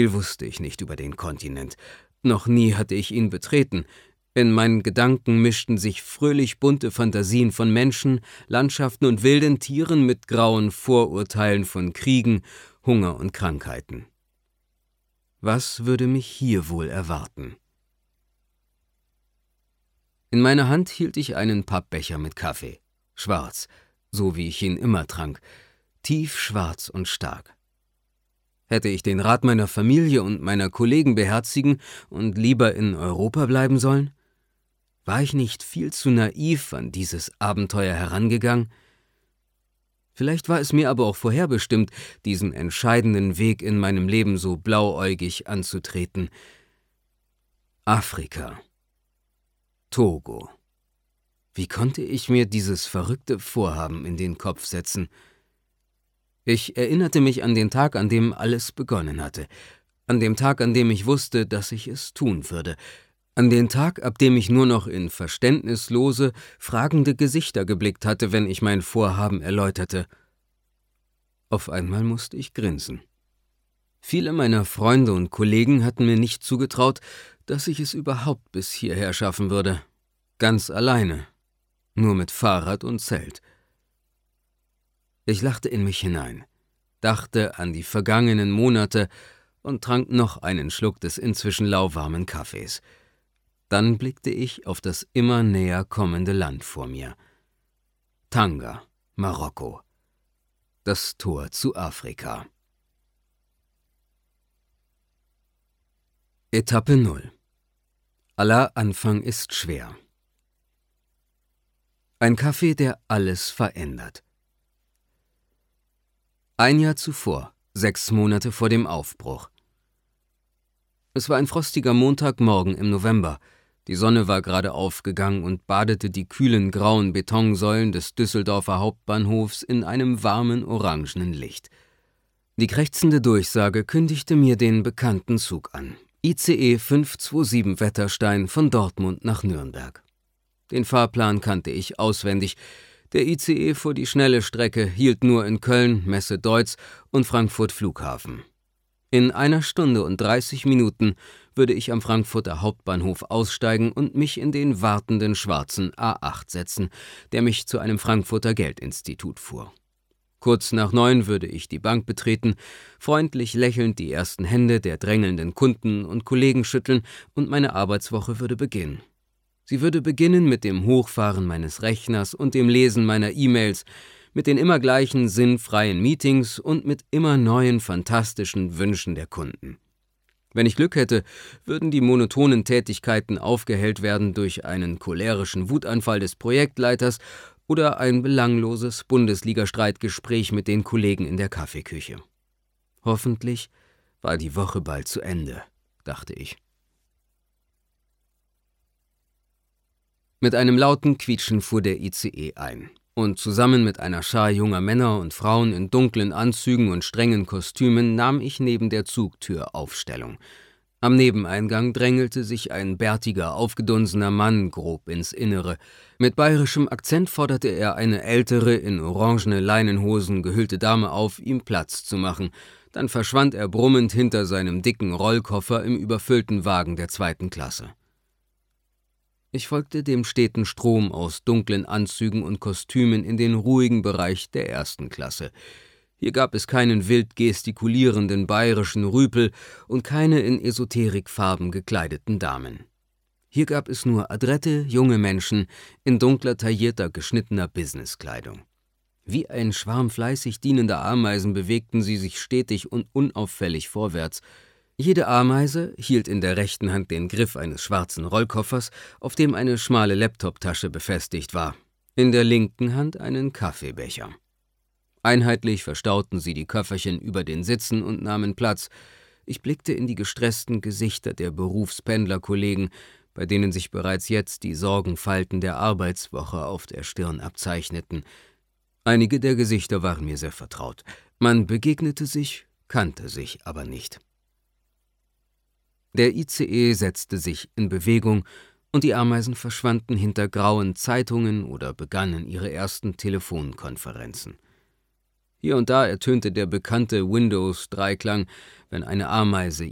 Viel wusste ich nicht über den Kontinent. Noch nie hatte ich ihn betreten. In meinen Gedanken mischten sich fröhlich bunte Fantasien von Menschen, Landschaften und wilden Tieren mit grauen Vorurteilen von Kriegen, Hunger und Krankheiten. Was würde mich hier wohl erwarten? In meiner Hand hielt ich einen Pappbecher mit Kaffee. Schwarz, so wie ich ihn immer trank, tiefschwarz und stark. Hätte ich den Rat meiner Familie und meiner Kollegen beherzigen und lieber in Europa bleiben sollen? War ich nicht viel zu naiv an dieses Abenteuer herangegangen? Vielleicht war es mir aber auch vorherbestimmt, diesen entscheidenden Weg in meinem Leben so blauäugig anzutreten. Afrika. Togo. Wie konnte ich mir dieses verrückte Vorhaben in den Kopf setzen? Ich erinnerte mich an den Tag, an dem alles begonnen hatte, an dem Tag, an dem ich wusste, dass ich es tun würde, an den Tag, ab dem ich nur noch in verständnislose, fragende Gesichter geblickt hatte, wenn ich mein Vorhaben erläuterte. Auf einmal musste ich grinsen. Viele meiner Freunde und Kollegen hatten mir nicht zugetraut, dass ich es überhaupt bis hierher schaffen würde. Ganz alleine, nur mit Fahrrad und Zelt. Ich lachte in mich hinein, dachte an die vergangenen Monate und trank noch einen Schluck des inzwischen lauwarmen Kaffees. Dann blickte ich auf das immer näher kommende Land vor mir. Tanga, Marokko. Das Tor zu Afrika. Etappe 0. Aller Anfang ist schwer. Ein Kaffee, der alles verändert. Ein Jahr zuvor, 6 Monate vor dem Aufbruch. Es war ein frostiger Montagmorgen im November. Die Sonne war gerade aufgegangen und badete die kühlen grauen Betonsäulen des Düsseldorfer Hauptbahnhofs in einem warmen orangenen Licht. Die krächzende Durchsage kündigte mir den bekannten Zug an. ICE 527 Wetterstein von Dortmund nach Nürnberg. Den Fahrplan kannte ich auswendig. Der ICE fuhr die schnelle Strecke, hielt nur in Köln, Messe-Deutz und Frankfurt Flughafen. In 1 Stunde und 30 Minuten würde ich am Frankfurter Hauptbahnhof aussteigen und mich in den wartenden schwarzen A8 setzen, der mich zu einem Frankfurter Geldinstitut fuhr. Kurz nach 9 würde ich die Bank betreten, freundlich lächelnd die ersten Hände der drängelnden Kunden und Kollegen schütteln und meine Arbeitswoche würde beginnen. Sie würde beginnen mit dem Hochfahren meines Rechners und dem Lesen meiner E-Mails, mit den immer gleichen sinnfreien Meetings und mit immer neuen fantastischen Wünschen der Kunden. Wenn ich Glück hätte, würden die monotonen Tätigkeiten aufgehellt werden durch einen cholerischen Wutanfall des Projektleiters oder ein belangloses Bundesliga-Streitgespräch mit den Kollegen in der Kaffeeküche. Hoffentlich war die Woche bald zu Ende, dachte ich. Mit einem lauten Quietschen fuhr der ICE ein. Und zusammen mit einer Schar junger Männer und Frauen in dunklen Anzügen und strengen Kostümen nahm ich neben der Zugtür Aufstellung. Am Nebeneingang drängelte sich ein bärtiger, aufgedunsener Mann grob ins Innere. Mit bayerischem Akzent forderte er eine ältere, in orangene Leinenhosen gehüllte Dame auf, ihm Platz zu machen. Dann verschwand er brummend hinter seinem dicken Rollkoffer im überfüllten Wagen der 2. Klasse. Ich folgte dem steten Strom aus dunklen Anzügen und Kostümen in den ruhigen Bereich der 1. Klasse. Hier gab es keinen wild gestikulierenden bayerischen Rüpel und keine in Esoterikfarben gekleideten Damen. Hier gab es nur adrette, junge Menschen in dunkler, taillierter, geschnittener Businesskleidung. Wie ein Schwarm fleißig dienender Ameisen bewegten sie sich stetig und unauffällig vorwärts. Jede Ameise hielt in der rechten Hand den Griff eines schwarzen Rollkoffers, auf dem eine schmale Laptoptasche befestigt war, in der linken Hand einen Kaffeebecher. Einheitlich verstauten sie die Köfferchen über den Sitzen und nahmen Platz. Ich blickte in die gestressten Gesichter der Berufspendlerkollegen, bei denen sich bereits jetzt die Sorgenfalten der Arbeitswoche auf der Stirn abzeichneten. Einige der Gesichter waren mir sehr vertraut. Man begegnete sich, kannte sich aber nicht. Der ICE setzte sich in Bewegung und die Ameisen verschwanden hinter grauen Zeitungen oder begannen ihre ersten Telefonkonferenzen. Hier und da ertönte der bekannte Windows-Dreiklang, wenn eine Ameise